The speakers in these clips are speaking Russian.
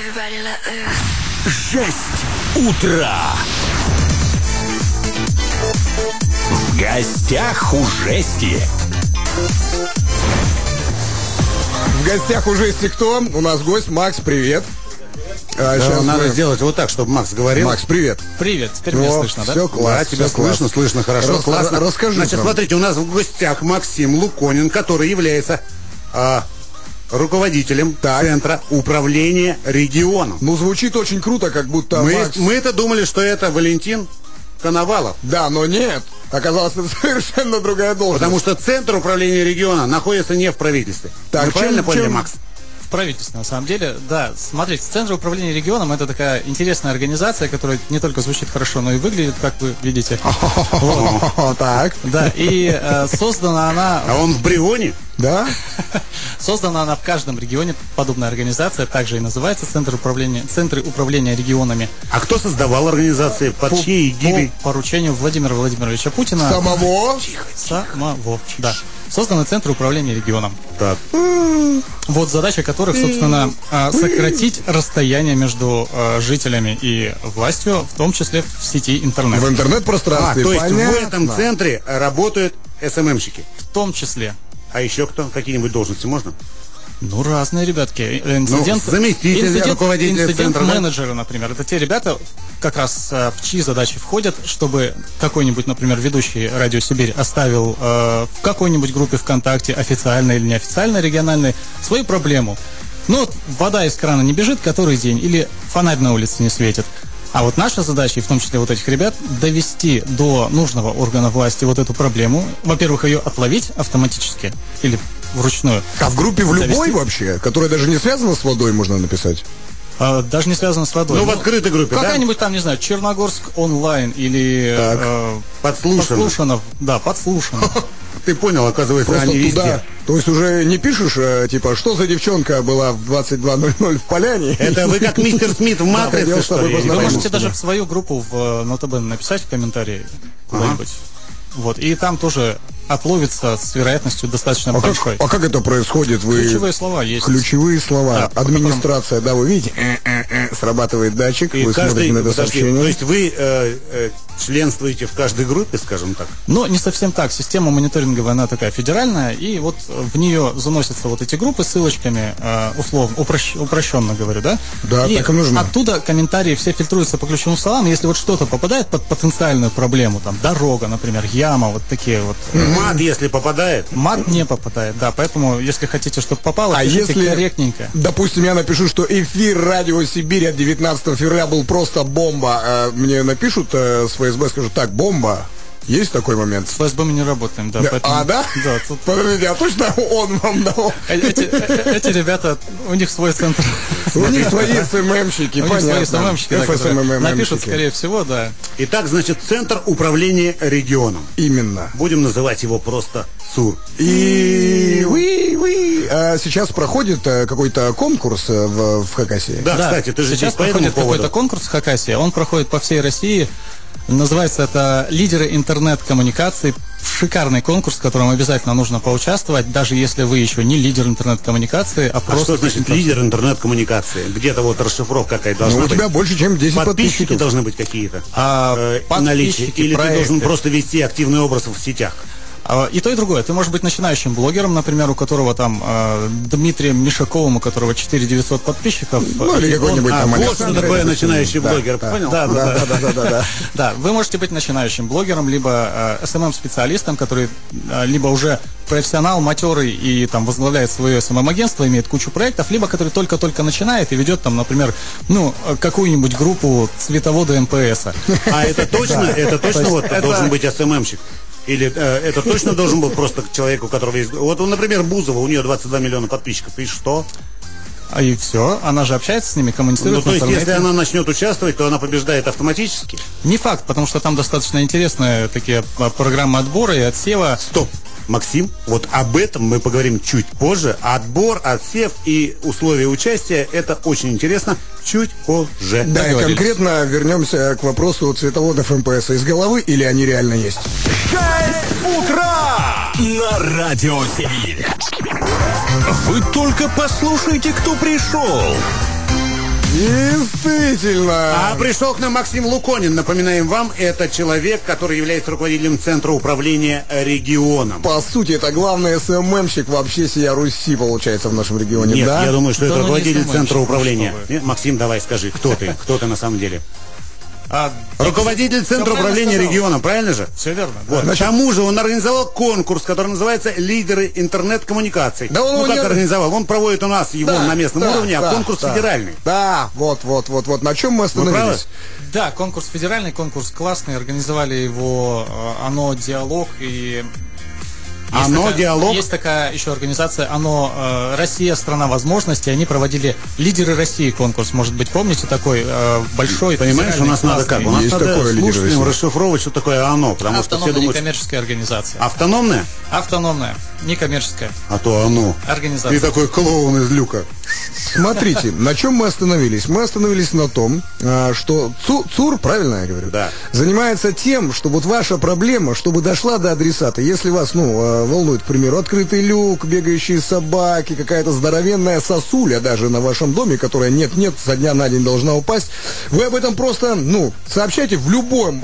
Жесть утра. В гостях у Жести. В гостях у Жести кто? У нас гость Макс, привет. Сейчас надо сделать вот так, чтобы Макс говорил. Макс, привет. Привет, теперь меня слышно, да? Все класс, да, тебя слышно хорошо, классно. Расскажи. Значит, нам. Смотрите, у нас в гостях Максим Луконин, который является руководителем Центра управления регионом. Ну, звучит очень круто, как будто Макс... Мы-то думали, что это Валентин Коновалов. Да, но нет. Оказалось, это совершенно другая должность. Потому что Центр управления региона находится не в правительстве. Так, Вы правильно поняли, Макс? В правительстве, на самом деле, да. Смотрите, Центр управления регионом — это такая интересная организация, которая не только звучит хорошо, но и выглядит, как вы видите. Так. Да, и создана она... А он в Брионе? Да? Создана она в каждом регионе, подобная организация, также и называется Центры управления регионами. А кто создавал организации? Под чьей эгидой? По поручению Владимира Владимировича Путина. Самого? Самого, да. Созданы Центры управления регионом. Так. Вот задача которых, собственно, сократить расстояние между жителями и властью, в том числе в сети интернет. В интернет-пространстве. То есть в этом центре работают СММщики? В том числе. А еще кто? Какие-нибудь должности можно? Ну, разные ребятки. Заместитель руководителя центра, менеджеры, например. Это те ребята, как раз в чьи задачи входят, чтобы какой-нибудь, например, ведущий Радио Сибирь оставил в какой-нибудь группе ВКонтакте, официальной или неофициальной, региональной, свою проблему. Ну, вот вода из крана не бежит который день, или фонарь на улице не светит. А вот наша задача, и в том числе вот этих ребят, довести до нужного органа власти вот эту проблему. Во-первых, ее отловить автоматически или вручную. А в группе в любой вообще, которая даже не связана с водой, можно написать? Даже не связано с водой. Ну, в открытой группе, какая-нибудь там, не знаю, Черногорск онлайн или Подслушанов. Да, Подслушанов. Ты понял, оказывается, Просто они туда. везде. То есть уже не пишешь, типа, что за девчонка была в 22:00 в поляне? Это вы как мистер Смит в «Матрице», что ли? Вы можете даже в свою группу в НОТБ написать в комментарии куда-нибудь. Вот, и там тоже отловится с вероятностью достаточно большой. А как это происходит? Ключевые слова есть. Ключевые слова. Да, администрация, да, вы видите, срабатывает датчик, и вы смотрите на это сообщение. То есть вы членствуете в каждой группе, скажем так? Но не совсем так. Система мониторинговая, она такая федеральная, и вот в нее заносятся вот эти группы с ссылочками, условно, упрощенно говорю, да? Да, и так и нужно. оттуда комментарии все фильтруются по ключевым словам. Если вот что-то попадает под потенциальную проблему, там, дорога, например, яма, вот такие вот. Мат, если попадает? Мат не попадает, да. Поэтому, если хотите, чтобы попало, пишите корректненько. Допустим, я напишу, что эфир Радио Сибирь от 19 февраля был просто бомба, мне напишут с ФСБ, скажут, так, бомба. Есть такой момент? С ФСБ мы не работаем, да. Да. Поэтому... А, да? Да. Тут... Подождите, а точно он вам дал? Эти ребята, у них свой центр. У них свои СММщики, понятно. У них свои СММщики, ФСММщики. Напишут, скорее всего, да. Итак, значит, Центр управления регионом. Именно. Будем называть его просто СУР. И сейчас проходит какой-то конкурс в Хакасии. Да, кстати, ты же сейчас здесь по этому проходит поводу. какой-то конкурс в Хакасии. Он проходит по всей России. Называется это «Лидеры интернет-коммуникаций». Шикарный конкурс, в котором обязательно нужно поучаствовать, даже если вы еще не лидер интернет-коммуникации, а просто... что значит лидер интернет-коммуникации? Где-то вот расшифровка какая-то должна быть. У тебя больше, чем 10 подписчики подписчиков. Должны быть какие-то. Подписчики, Или проекты. ты должен просто вести активный образ в сетях? И то, и другое. Ты можешь быть начинающим блогером, например, у которого там Дмитрием Мишаковым, у которого 4900 подписчиков. Ну, или какой-нибудь там вот что такое начинающий блогер, понял? Да. Да, вы можете быть начинающим блогером, либо СММ-специалистом, который либо уже профессионал, матерый и там возглавляет свое СММ-агентство, имеет кучу проектов, либо который только-только начинает и ведет там, например, какую-нибудь группу цветовода МПСа. А это точно вот должен быть СММщик? Или это точно должен был просто человек, у которого есть... Вот, например, Бузова, у нее 22 миллиона подписчиков. И что? И все, она же общается с ними, коммуницирует. То есть, если она начнет участвовать, то она побеждает автоматически? Не факт, потому что там достаточно интересные такие программы отбора и отсева. Стоп! Максим, вот об этом мы поговорим чуть позже. Отбор, отсев и условия участия — это очень интересно. Чуть позже. Да, и конкретно вернемся к вопросу цветоводов МПС. Из головы или они реально есть? 6 утра на Радио Сибирь. Вы только послушайте, кто пришел. Действительно. А пришел к нам Максим Луконин. Напоминаем вам, это человек, который является руководителем Центра управления регионом. По сути, это главный СММщик вообще сия Руси, получается, в нашем регионе, Нет, да? я думаю, что Да, это ну, не руководитель СММщик, Центра управления. что вы. Нет, Максим, давай скажи, кто ты? Кто ты на самом деле? А, Руководитель Центра правильно управления сказал. регионом, правильно же? Все верно. Вот. Да. К тому же он организовал конкурс, который называется «Лидеры интернет-коммуникаций». Да он ну, его как не- организовал? Он проводит у нас его Да, на местном да, уровне, да, а конкурс да. федеральный. Да, вот. На чем мы правы? остановились? Да, конкурс федеральный, конкурс классный. Организовали его ОНО «Диалог» и... есть ОНО такая- «Диалог»? Есть такая еще организация ОНО «Россия. Страна возможностей». Они проводили «Лидеры России» конкурс. Может быть, помните такой большой? Понимаешь, у нас надо как? У нас Есть надо такое «Лидеры слушателям России». расшифровывать, что такое ОНО, потому что все Автономная думают... некоммерческая организация. Автономная? Автономная, некоммерческая А то ОНО. организация. И такой клоун из люка. Смотрите, на чем мы остановились? Мы остановились на том, что ЦУР, правильно я говорю? Да. Занимается тем, что вот ваша проблема, чтобы дошла до адресата. Если вас, волнует, к примеру, открытый люк, бегающие собаки, какая-то здоровенная сосуля даже на вашем доме, которая нет-нет, со дня на день должна упасть, вы об этом просто, сообщайте в любой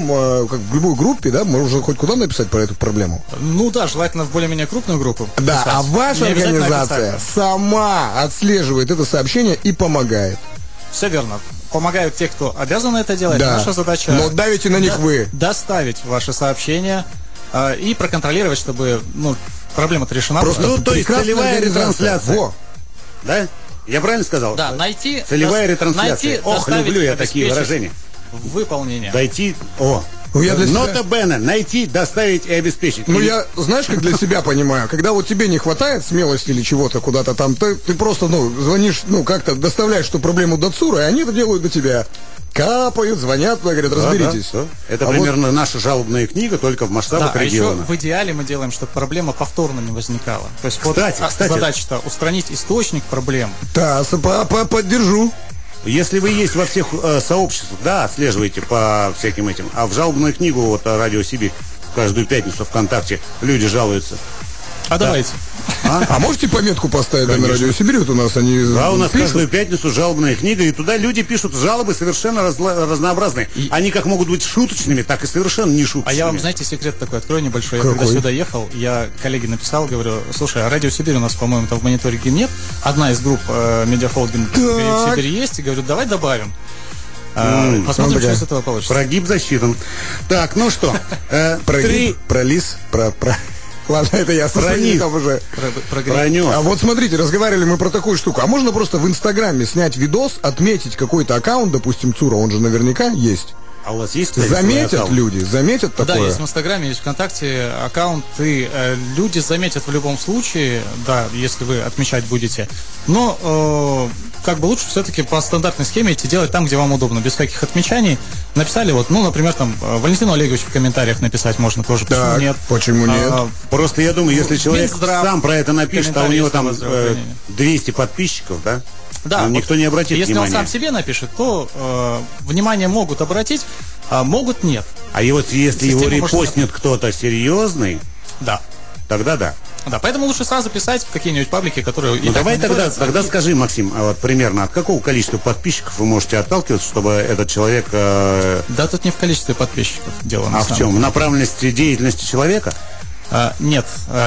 группе, да, можно хоть куда написать про эту проблему. Ну да, желательно в более-менее крупную группу. Да, писать. а ваша Не обязательно организация официально. сама отслеживает это сообщение и помогает. Все верно. Помогают те, кто обязан это делать. Да. Наша задача... Но давите на них вы. Доставить ваши сообщения и проконтролировать, чтобы проблема-то решена. Просто была. Ну, то есть прекрасная целевая организация. ретрансляция. Во. Да? Я правильно сказал? Да, найти... Целевая дос- ретрансляция. найти, Ох, доставить, люблю я такие обеспечить выражения. Выполнение. Дойти... Ну, я для себя- Нота Бена. Найти, доставить и обеспечить. Ну, Или- я, знаешь, как для себя понимаю, когда вот тебе не хватает смелости или чего-то куда-то там, ты просто, звонишь, как-то доставляешь эту проблему до ЦУРа, и они это делают до тебя. Капают, звонят, говорят, разберитесь. Да. Это А примерно наша жалобная книга, только в масштабах Да, а еще региона. в идеале мы делаем, чтобы проблема повторно не возникала. То есть Кстати. задача-то устранить источник проблем. Да, поддержу. Если вы есть во всех сообществах, да, отслеживайте по всяким этим. А в жалобную книгу вот Радио Сибирь каждую пятницу ВКонтакте люди жалуются. А давайте. А можете пометку поставить на Конечно. Радио Сибирь? Вот у нас они Да, у нас пишут. каждую пятницу жалобная книга, и туда люди пишут жалобы совершенно разнообразные. Они как могут быть шуточными, так и совершенно не шуточными. А я вам, знаете, секрет такой открою небольшой. Я когда Какой? сюда ехал, я коллеге написал, говорю, слушай, а Радио Сибирь у нас, по-моему, там в мониторинге нет. Одна из групп медиахолдинга в Сибири есть. И говорю, давай добавим. Посмотрим, такая. что из этого получится. Прогиб засчитан. Так, ну что, Про три гриб, про лис, про... Ладно, это я со Про своим низ. там уже. пронес. А вот смотрите, разговаривали мы про такую штуку. А можно просто в Инстаграме снять видос, отметить какой-то аккаунт, допустим, ЦУРа, он же наверняка есть. А у вас есть, кстати, свой Заметят аккаунт? люди, заметят Да, такое. есть в Инстаграме, есть ВКонтакте аккаунты. Люди заметят в любом случае, да, если вы отмечать будете. Но как бы лучше все-таки по стандартной схеме идти делать там, где вам удобно, без всяких отмечаний. Написали вот, например, там Валентину Олеговичу в комментариях написать можно тоже. Почему Так, нет? почему нет? Просто я думаю, если человек Минздрав, сам про это напишет, а у него там комментарии 200 подписчиков, да? Да, Ну, никто не обратит если внимания. он сам себе напишет, то внимание могут обратить, а могут нет. А и вот если его Система может репостнет кто-то серьезный, Да. тогда да. Да, поэтому лучше сразу писать в какие-нибудь паблики, которые... и Ну так давай мониторятся, тогда и- скажи, Максим, а вот примерно от какого количества подписчиков вы можете отталкиваться, чтобы этот человек... Да, тут не в количестве подписчиков дело. на а в самом чем? В деле. направленности деятельности человека? Нет,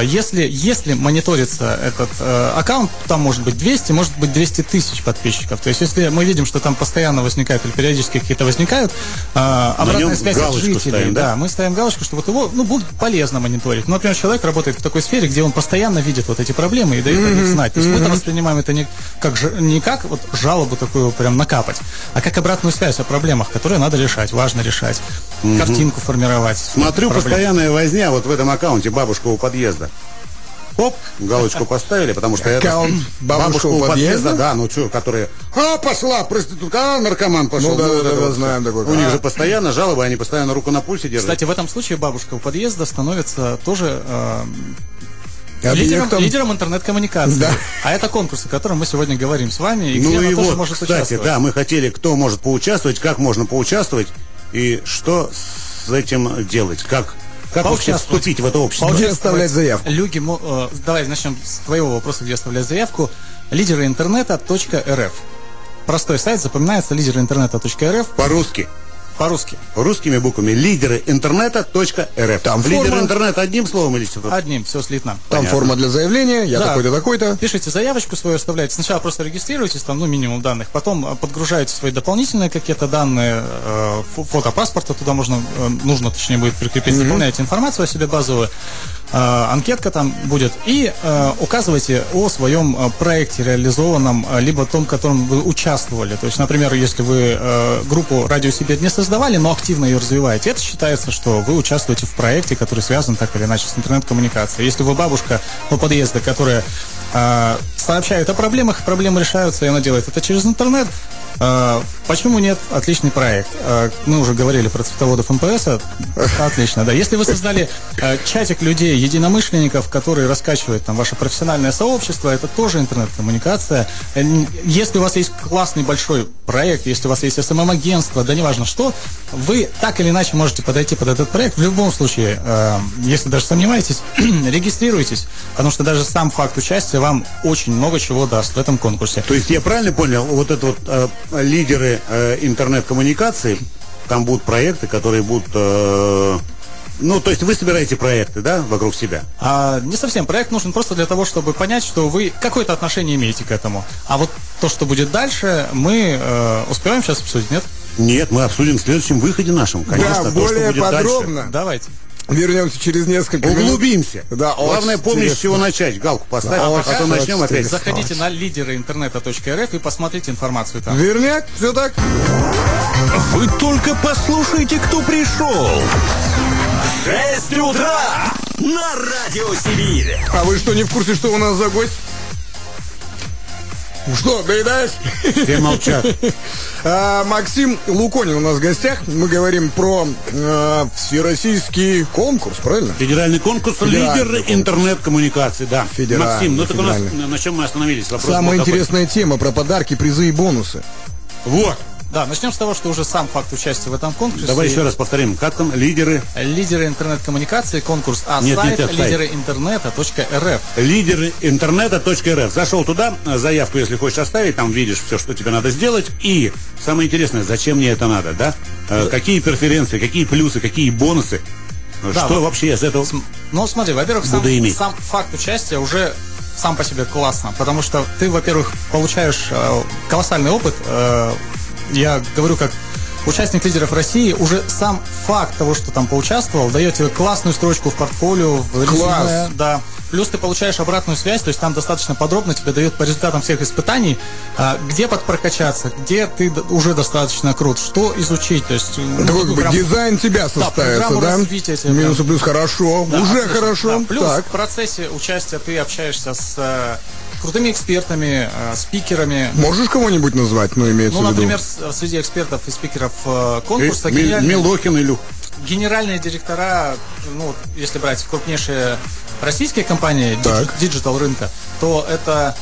если мониторится этот аккаунт, там может быть 200, может быть 200 тысяч подписчиков. То есть, если мы видим, что там постоянно возникают или периодически какие-то возникают обратная нем связь от галочку жителей, ставим, да? мы ставим галочку, что вот его будет полезно мониторить. Ну, например, человек работает в такой сфере, где он постоянно видит вот эти проблемы и дает о них знать. То есть мы воспринимаем это не как вот жалобу такую прям накапать, а как обратную связь о проблемах, которые надо решать, важно решать, картинку формировать. Смотрю, проблем. постоянная возня вот в этом аккаунте бабушка у подъезда. Оп, галочку поставили, потому что Аккаунт это... бабушка у подъезда? Да, ну что, которые... пошла проститутка, наркоман пошел. Ну да, вот да, это да, вот знаем всё. такое. У них же постоянно жалобы, они постоянно руку на пульсе держат. Кстати, в этом случае бабушка у подъезда становится тоже Объектом. лидером интернет-коммуникации. Да. А это конкурс, о котором мы сегодня говорим с вами, и где Ну она и тоже вот, может кстати, участвовать. да, мы хотели, кто может поучаствовать, как можно поучаствовать, и что с этим делать, как вообще Поучаствовать. вступить в это общество. Где оставлять заявку? Давай начнем с твоего вопроса, где оставлять заявку. Лидеры интернета.рф. простой сайт, запоминается лидеринтернета.рф. По-русски. По-русски. Русскими буквами. Лидеры-интернета.рф. Там Лидеры форма. интернета одним словом или что-то? Одним, все слитно. Там Понятно. форма для заявления, я Да. такой-то, такой-то. Пишите заявочку свою, оставляйте. Сначала просто регистрируйтесь, там, минимум данных. Потом подгружаете свои дополнительные какие-то данные, фото паспорта туда нужно, точнее, будет прикрепить. Заполняете информацию о себе базовую. Анкетка там будет. И указывайте о своем проекте реализованном, либо том, в котором вы участвовали. То есть, например, если вы группу «Радио Сибирь» не создавали, но активно ее развиваете, это считается, что вы участвуете в проекте, который связан так или иначе с интернет-коммуникацией. Если вы бабушка у подъезда, которая сообщает о проблемах, проблемы решаются, и она делает это через интернет, почему нет? Отличный проект. Мы уже говорили про цветоводов МПС. Отлично, да. Если вы создали чатик людей, единомышленников, которые раскачивают там ваше профессиональное сообщество, это тоже интернет-коммуникация. Если у вас есть классный большой проект, если у вас есть СММ-агентство, да неважно что, вы так или иначе можете подойти под этот проект. В любом случае, если даже сомневаетесь, регистрируйтесь, потому что даже сам факт участия вам очень много чего даст в этом конкурсе. То есть я правильно понял, вот это вот лидеры интернет-коммуникации, там будут проекты, которые будут... ну, то есть вы собираете проекты, да, вокруг себя? Не совсем. Проект нужен просто для того, чтобы понять, что вы какое-то отношение имеете к этому. А вот то, что будет дальше, мы успеваем сейчас обсудить, нет? Нет, мы обсудим в следующем выходе нашем, конечно, Да, то, что более будет подробно. дальше. Давайте. Вернемся через несколько минут. Углубимся. Да, главное очень помнить, с интересно. чего начать. Галку поставь, Да, а очень то начнем интересно. опять. Заходите на лидеры-интернета.рф и посмотрите информацию там. Верняк, все так. Вы только послушайте, кто пришел. 6 утра на Радио Сибирь. А вы что, не в курсе, что у нас за гость? Что, доедаешь? Все молчат. Максим Луконин у нас в гостях. Мы говорим про всероссийский конкурс, правильно? Федеральный конкурс Федеральный «Лидеры конкурс. интернет-коммуникации», да. Федеральный, Максим, ну так у нас федеральный. на чем мы остановились? Вопрос Самая был какой? интересная тема про подарки, призы и бонусы. Вот. Да, начнем с того, что уже сам факт участия в этом конкурсе. Давай еще раз повторим. Как там? Лидеры. Лидеры интернет-коммуникации, конкурс, Нет, сайт сайт. лидеры-интернета.рф. Лидеры интернета.рф. Зашел туда, заявку, если хочешь оставить, там видишь все, что тебе надо сделать. И самое интересное, зачем мне это надо, да? Какие преференции, какие плюсы, какие бонусы. Да, что вот. вообще я с этого... Ну, смотри, во-первых, Буду иметь. сам факт участия уже сам по себе классно, потому что ты, во-первых, получаешь колоссальный опыт. Я говорю как участник «Лидеров России», уже сам факт того, что там поучаствовал, дает тебе классную строчку в портфолио, в резюме, да. Плюс ты получаешь обратную связь, то есть там достаточно подробно тебе дают по результатам всех испытаний, где подпрокачаться, где ты уже достаточно крут, что изучить, то есть... Такой как бы дизайн тебя составится, программу да? развития тебе Минус и прям. плюс хорошо, Да, уже отлично. хорошо. Да, плюс Так. в процессе участия ты общаешься с крутыми экспертами, спикерами. Можешь кого-нибудь назвать, ну, имеется Ну, в виду? например, среди экспертов и спикеров конкурса Милохин, Илюх. генеральные директора, ну, вот, если брать крупнейшие российские компании Так. диджитал рынка, то это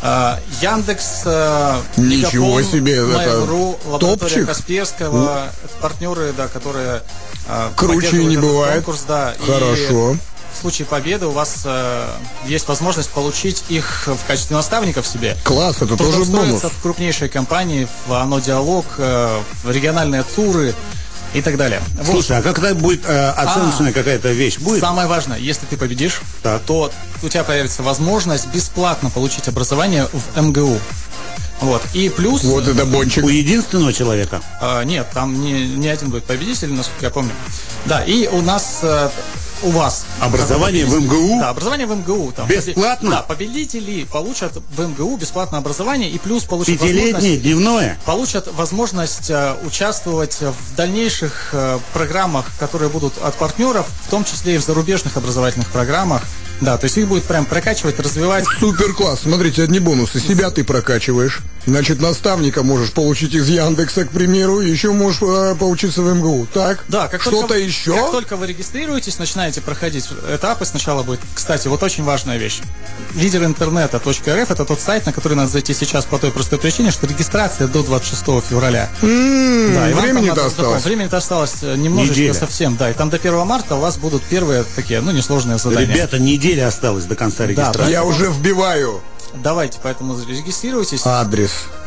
Яндекс, Ничего Мегафон, себе, это Mail.ru, лаборатория топчик. Касперского, это партнеры, да, которые Круче поддерживают не этот бывает. конкурс, да. И Хорошо. в случае победы у вас есть возможность получить их в качестве наставников себе. Класс, это тоже бонус. Трудоустроиться в крупнейшие компании, в ОНО «Диалог», в региональные ЦУРы и так далее. Вот. Слушай, а когда будет оценочная какая-то вещь? Будет? Самое важное, если ты победишь, Так. то у тебя появится возможность бесплатно получить образование в МГУ. Вот. И плюс... Вот это бончик. У единственного человека? Нет, там не один будет победитель, насколько я помню. Да, и у нас... у вас Образование в МГУ? Да, образование в МГУ. Там, Бесплатно? Да, победители получат в МГУ бесплатное образование и плюс получат Пятилетнее, дневное? получат возможность участвовать в дальнейших программах, которые будут от партнеров, в том числе и в зарубежных образовательных программах. Да, то есть их будет прям прокачивать, развивать. Супер класс. Смотрите, одни бонусы. Себя ты прокачиваешь. Значит, наставника можешь получить из Яндекса, к примеру. Еще можешь поучиться в МГУ. Так, Да, что-то еще? Как только вы регистрируетесь, начинаете проходить этапы, сначала будет... Кстати, вот очень важная вещь. Лидеринтернета.рф — это тот сайт, на который надо зайти сейчас по той простой причине, что регистрация до 26 февраля. Да, и вам там Времени-то надо осталось. Времени-то осталось немножечко Неделя. совсем, да. И там до 1 марта у вас будут первые такие, ну, несложные задания. Ребята, неделя осталась до конца регистрации. Я уже вбиваю Давайте, поэтому регистрируйтесь. адрес.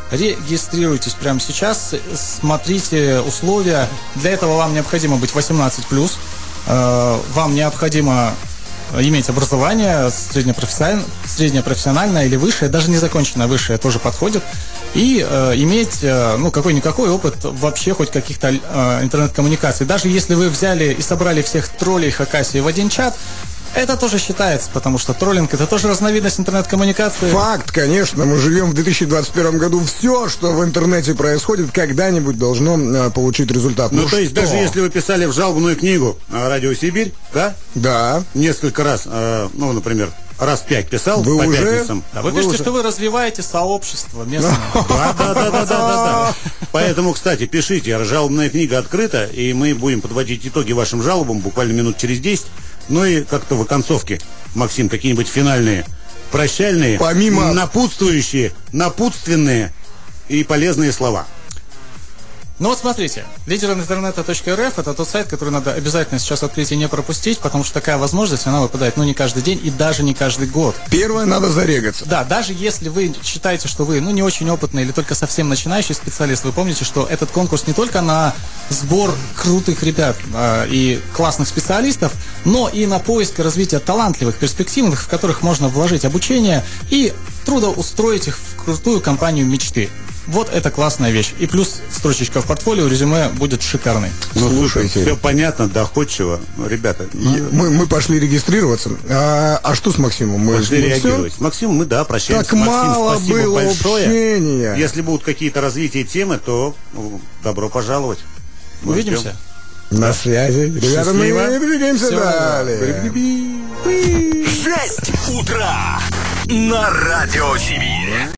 регистрируйтесь прямо сейчас, смотрите условия. Для этого вам необходимо быть 18+, вам необходимо иметь образование среднепрофессиональное или высшее, даже незаконченное высшее тоже подходит, и иметь, какой-никакой опыт вообще хоть каких-то интернет-коммуникаций. Даже если вы взяли и собрали всех троллей Хакасии в один чат, это тоже считается, потому что троллинг — это тоже разновидность интернет-коммуникации. Факт, конечно. Мы живем в 2021 году. Все, что в интернете происходит, когда-нибудь должно получить результат. То есть, даже если вы писали в жалобную книгу «Радио Сибирь», да? Да. Несколько раз, например, раз 5 писал вы по уже? пятницам. Да, вы пишете, что вы развиваете сообщество местное. Да. Поэтому, кстати, пишите, жалобная книга открыта, и мы будем подводить итоги вашим жалобам буквально минут через 10. Ну и как-то в оконцовке, Максим, какие-нибудь финальные, прощальные, помимо напутствующие, напутственные и полезные слова. Ну вот смотрите, лидеринтернета.рф — это тот сайт, который надо обязательно сейчас открыть и не пропустить, потому что такая возможность, она выпадает, не каждый день и даже не каждый год. Первое, надо зарегаться. Да, даже если вы считаете, что вы, не очень опытный или только совсем начинающий специалист, вы помните, что этот конкурс не только на сбор крутых ребят и классных специалистов, но и на поиск и развитие талантливых, перспективных, в которых можно вложить обучение и трудоустроить их в крутую компанию мечты. Вот это классная вещь. И плюс строчечка в портфолио, резюме будет шикарный. Слушайте, все понятно, доходчиво. Ребята, мы пошли регистрироваться. А что с Максимом? Мы пошли реагировать. С Максимом мы, прощаемся. Так Максим, мало спасибо было большое. общения. Если будут какие-то развития темы, то добро пожаловать. Мы Увидимся. ждем. На связи. Ребята, мы двигаемся Всего далее. 6 утра на Радио Сибирь.